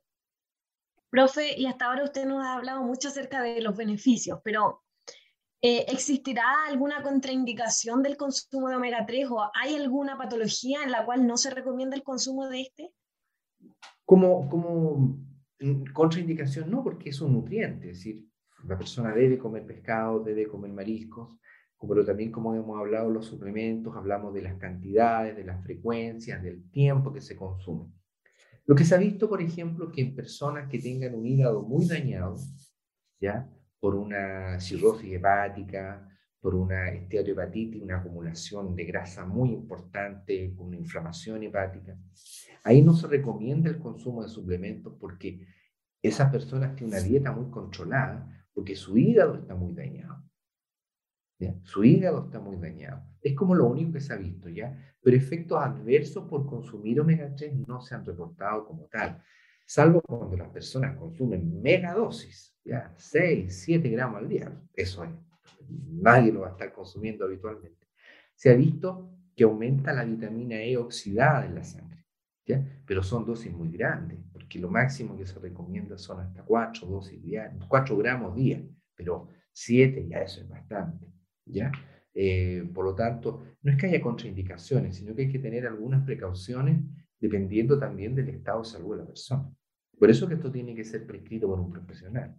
Profe, y hasta ahora usted nos ha hablado mucho acerca de los beneficios, pero eh, ¿existirá alguna contraindicación del consumo de omega tres o hay alguna patología en la cual no se recomienda el consumo de este? Como, como contraindicación no, porque es un nutriente, es decir, la persona debe comer pescado, debe comer mariscos, pero también como hemos hablado los suplementos, hablamos de las cantidades, de las frecuencias, del tiempo que se consume. Lo que se ha visto, por ejemplo, que en personas que tengan un hígado muy dañado, ¿ya? Por una cirrosis hepática, por una esteatohepatitis, una acumulación de grasa muy importante, una inflamación hepática, ahí no se recomienda el consumo de suplementos porque esas personas tienen una dieta muy controlada, porque su hígado está muy dañado. ¿Ya? Su hígado está muy dañado. Es como lo único que se ha visto, ¿ya? Pero efectos adversos por consumir omega tres no se han reportado como tal, salvo cuando las personas consumen megadosis, ¿ya? seis, siete gramos al día. Eso es. Nadie lo va a estar consumiendo habitualmente. Se ha visto que aumenta la vitamina E oxidada en la sangre, ¿ya? Pero son dosis muy grandes, porque lo máximo que se recomienda son hasta cuatro dosis diarias, cuatro gramos día, pero siete ya eso es bastante. ¿Ya? Eh, por lo tanto, no es que haya contraindicaciones, sino que hay que tener algunas precauciones dependiendo también del estado de salud de la persona. Por eso que esto tiene que ser prescrito por un profesional.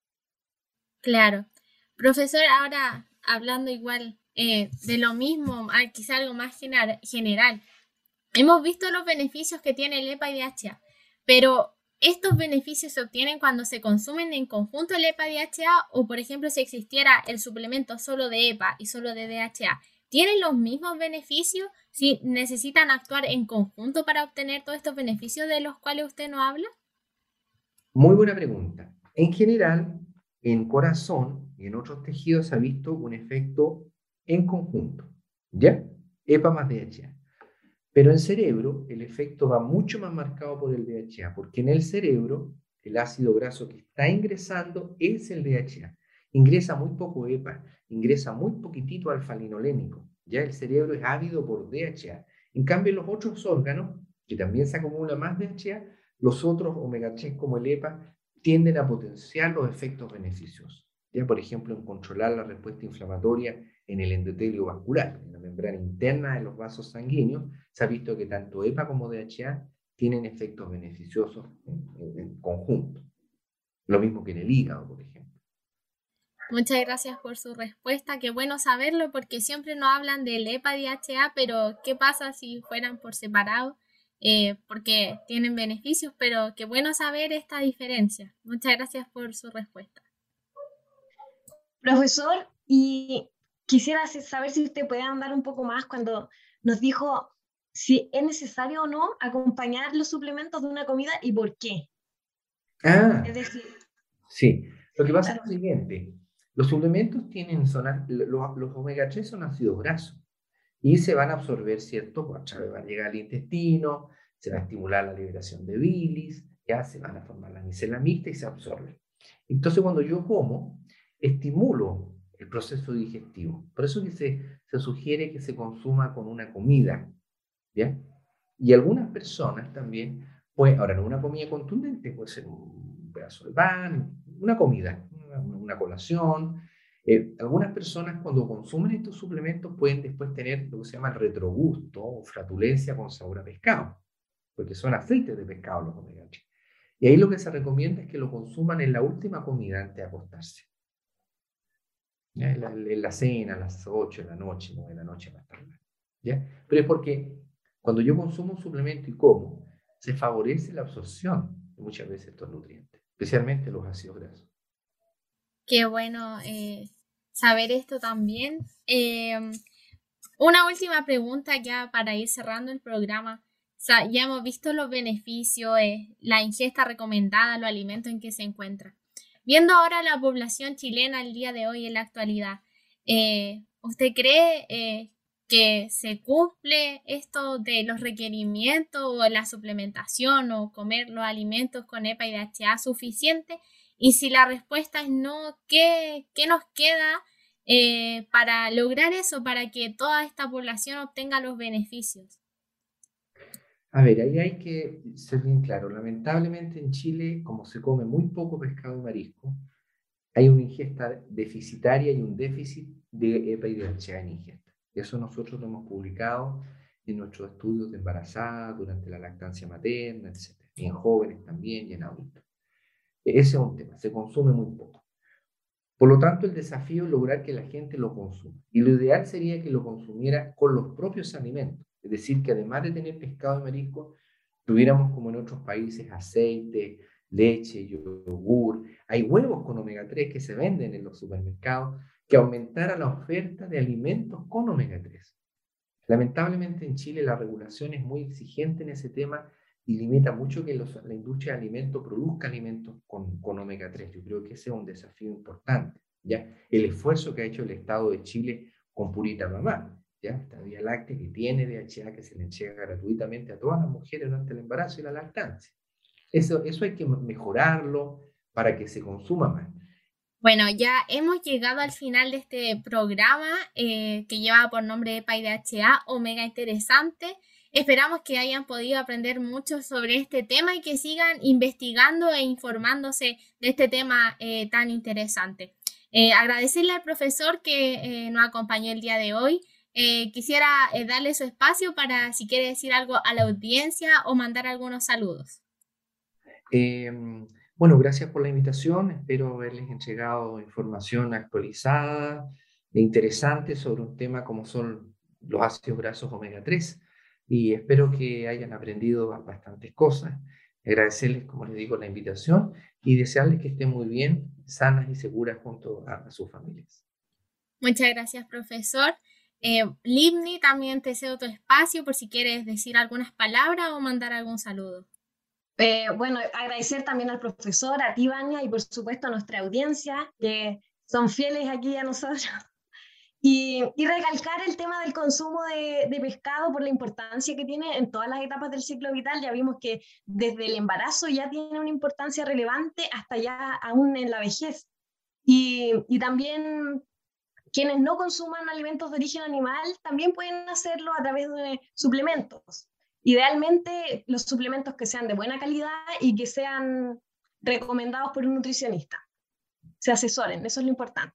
Claro. Profesor, ahora hablando igual eh, de lo mismo, quizá algo más general. Hemos visto los beneficios que tiene el E P A y D H A, pero ¿estos beneficios se obtienen cuando se consumen en conjunto el E P A y D H A o, por ejemplo, si existiera el suplemento solo de E P A y solo de D H A? ¿Tienen los mismos beneficios si necesitan actuar en conjunto para obtener todos estos beneficios de los cuales usted nos habla? Muy buena pregunta. En general, en corazón y en otros tejidos se ha visto un efecto en conjunto, ¿ya? E P A más D H A. Pero en cerebro el efecto va mucho más marcado por el D H A, porque en el cerebro el ácido graso que está ingresando es el D H A. Ingresa muy poco E P A, ingresa muy poquitito alfa-linolénico. Ya el cerebro es ávido por D H A. En cambio, los otros órganos, que también se acumula más D H A, los otros omega tres como el E P A, tienden a potenciar los efectos beneficiosos. Ya, por ejemplo, en controlar la respuesta inflamatoria en el endotelio vascular, en la membrana interna de los vasos sanguíneos, se ha visto que tanto E P A como D H A tienen efectos beneficiosos en, en, en conjunto. Lo mismo que en el hígado, por ejemplo. Muchas gracias por su respuesta. Qué bueno saberlo porque siempre nos hablan del E P A y D H A, pero ¿qué pasa si fueran por separado? Eh, porque tienen beneficios, pero qué bueno saber esta diferencia. Muchas gracias por su respuesta. Profesor, y quisiera saber si usted puede andar un poco más cuando nos dijo si es necesario o no acompañar los suplementos de una comida y por qué. Ah, es decir, sí. Lo que pasa es lo siguiente. Los suplementos tienen, son, los, los omega tres son ácidos grasos y se van a absorber, ¿cierto? A través va a llegar al intestino, se va a estimular la liberación de bilis, ya se van a formar la micela mixta y se absorben. Entonces, cuando yo como, estimulo el proceso digestivo. Por eso que se, se sugiere que se consuma con una comida, ¿ya? Y algunas personas también, pues, ahora no una comida contundente, puede ser un pedazo de pan, una comida, una, una colación. Eh, algunas personas cuando consumen estos suplementos pueden después tener lo que se llama el retrogusto o flatulencia con sabor a pescado, porque son aceites de pescado los omega tres. Y ahí lo que se recomienda es que lo consuman en la última comida antes de acostarse. ¿Ya? En, la, en la cena, a las ocho de la noche, nueve de la noche más tarde. ¿Ya? Pero es porque cuando yo consumo un suplemento y como, se favorece la absorción de muchas veces estos nutrientes, especialmente los ácidos grasos. Qué bueno eh, saber esto también. Eh, una última pregunta ya para ir cerrando el programa. O sea, ya hemos visto los beneficios, eh, la ingesta recomendada, los alimentos en que se encuentra. Viendo ahora la población chilena el día de hoy en la actualidad, Eh, ¿Usted cree eh, que se cumple esto de los requerimientos o la suplementación o comer los alimentos con E P A y D H A suficiente? Y si la respuesta es no, ¿qué, qué nos queda eh, para lograr eso, para que toda esta población obtenga los beneficios? A ver, ahí hay que ser bien claro. Lamentablemente en Chile, como se come muy poco pescado y marisco, hay una ingesta deficitaria y un déficit de E P A y D H A en ingesta. Eso nosotros lo hemos publicado en nuestros estudios de embarazada, durante la lactancia materna, etcétera. Y en jóvenes también y en adultos. Ese es un tema, se consume muy poco. Por lo tanto, el desafío es lograr que la gente lo consuma. Y lo ideal sería que lo consumiera con los propios alimentos. Es decir, que además de tener pescado y marisco, tuviéramos como en otros países aceite, leche, yogur. Hay huevos con omega tres que se venden en los supermercados, que aumentara la oferta de alimentos con omega tres. Lamentablemente en Chile la regulación es muy exigente en ese tema y limita mucho que los, la industria de alimentos produzca alimentos con, con omega tres. Yo creo que ese es un desafío importante, ¿ya? El esfuerzo que ha hecho el Estado de Chile con Purita Mamá, ¿ya? Esta vía láctea que tiene D H A, que se le entrega gratuitamente a todas las mujeres durante el embarazo y la lactancia. Eso, eso hay que mejorarlo para que se consuma más. Bueno, ya hemos llegado al final de este programa eh, que lleva por nombre E P A y D H A, Omega Interesante. Esperamos que hayan podido aprender mucho sobre este tema y que sigan investigando e informándose de este tema eh, tan interesante. Eh, agradecerle al profesor que eh, nos acompañó el día de hoy. Eh, quisiera eh, darle su espacio para si quiere decir algo a la audiencia o mandar algunos saludos. Eh, bueno, gracias por la invitación. Espero haberles entregado información actualizada e interesante sobre un tema como son los ácidos grasos omega tres. Y espero que hayan aprendido bastantes cosas. Agradecerles, como les digo, la invitación y desearles que estén muy bien, sanas y seguras junto a, a sus familias. Muchas gracias, profesor. Eh, Livni, también te cedo tu espacio por si quieres decir algunas palabras o mandar algún saludo. Eh, bueno, agradecer también al profesor, a ti, Vania, y por supuesto a nuestra audiencia, que son fieles aquí a nosotros. Y, y recalcar el tema del consumo de, de pescado por la importancia que tiene en todas las etapas del ciclo vital. Ya vimos que desde el embarazo ya tiene una importancia relevante hasta ya aún en la vejez. Y, y también quienes no consuman alimentos de origen animal también pueden hacerlo a través de suplementos. Idealmente los suplementos que sean de buena calidad y que sean recomendados por un nutricionista. Se asesoren, eso es lo importante.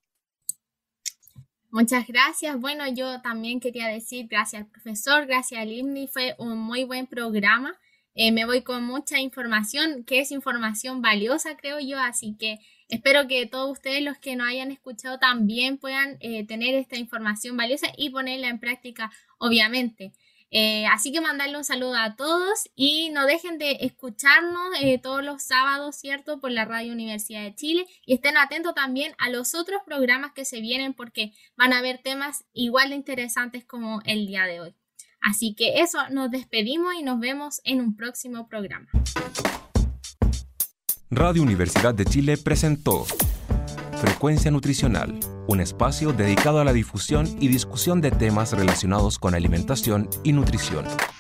Muchas gracias. Bueno, yo también quería decir gracias al profesor, gracias al Livni, fue un muy buen programa. Eh, me voy con mucha información, que es información valiosa, creo yo, así que espero que todos ustedes, los que nos hayan escuchado, también puedan eh, tener esta información valiosa y ponerla en práctica, obviamente. Eh, así que mandarle un saludo a todos y no dejen de escucharnos eh, todos los sábados, ¿cierto? Por la Radio Universidad de Chile, y estén atentos también a los otros programas que se vienen porque van a haber temas igual de interesantes como el día de hoy. Así que eso, nos despedimos y nos vemos en un próximo programa. Radio Universidad de Chile presentó Frecuencia Nutricional, un espacio dedicado a la difusión y discusión de temas relacionados con alimentación y nutrición.